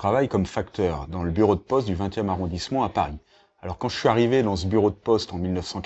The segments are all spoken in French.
travaille comme facteur dans le bureau de poste du 20e arrondissement à Paris. Alors quand je suis arrivé dans ce bureau de poste en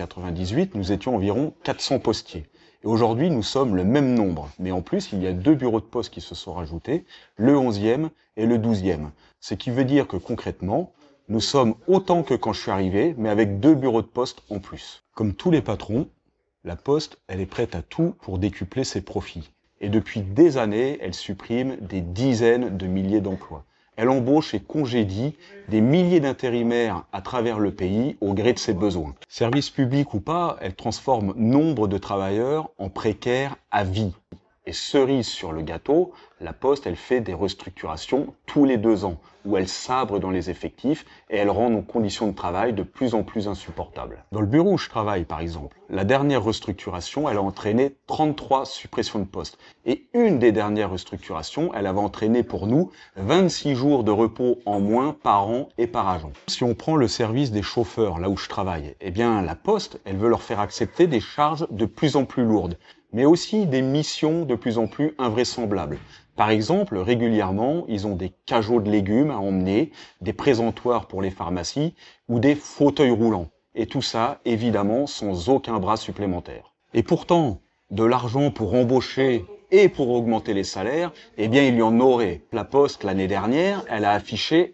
1998, nous étions environ 400 postiers. Et aujourd'hui, nous sommes le même nombre. Mais en plus, il y a 2 bureaux de poste qui se sont rajoutés, le 11e et le 12e. Ce qui veut dire que concrètement, nous sommes autant que quand je suis arrivé, mais avec 2 bureaux de poste en plus. Comme tous les patrons, la Poste, elle est prête à tout pour décupler ses profits. Et depuis des années, elle supprime des dizaines de milliers d'emplois. Elle embauche et congédie des milliers d'intérimaires à travers le pays au gré de ses besoins. Service public ou pas, elle transforme nombre de travailleurs en précaires à vie. Et cerise sur le gâteau, la Poste, elle fait des restructurations tous les 2 ans, où elle sabre dans les effectifs et elle rend nos conditions de travail de plus en plus insupportables. Dans le bureau où je travaille, par exemple, la dernière restructuration, elle a entraîné 33 suppressions de postes. Et une des dernières restructurations, elle avait entraîné pour nous 26 jours de repos en moins par an et par agent. Si on prend le service des chauffeurs, là où je travaille, eh bien la Poste, elle veut leur faire accepter des charges de plus en plus lourdes, mais aussi des missions de plus en plus invraisemblables. Par exemple, régulièrement, ils ont des cajots de légumes à emmener, des présentoirs pour les pharmacies ou des fauteuils roulants. Et tout ça, évidemment, sans aucun bras supplémentaire. Et pourtant, de l'argent pour embaucher et pour augmenter les salaires, eh bien, il y en aurait. La Poste, l'année dernière, elle a affiché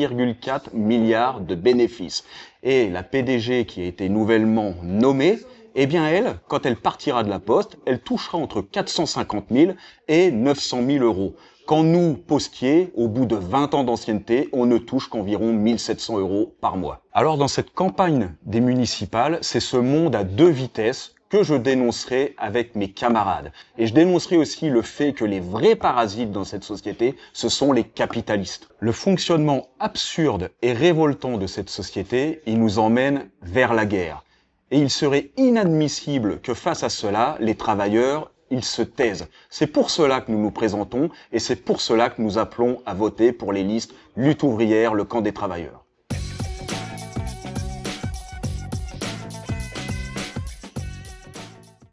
1,4 milliard de bénéfices. Et la PDG qui a été nouvellement nommée, eh bien elle, quand elle partira de la Poste, elle touchera entre 450 000 et 900 000 euros. Quand nous, postiers, au bout de 20 ans d'ancienneté, on ne touche qu'environ 1 700 euros par mois. Alors dans cette campagne des municipales, c'est ce monde à 2 vitesses que je dénoncerai avec mes camarades. Et je dénoncerai aussi le fait que les vrais parasites dans cette société, ce sont les capitalistes. Le fonctionnement absurde et révoltant de cette société, il nous emmène vers la guerre. Et il serait inadmissible que face à cela, les travailleurs, ils se taisent. C'est pour cela que nous nous présentons et c'est pour cela que nous appelons à voter pour les listes Lutte ouvrière, le camp des travailleurs.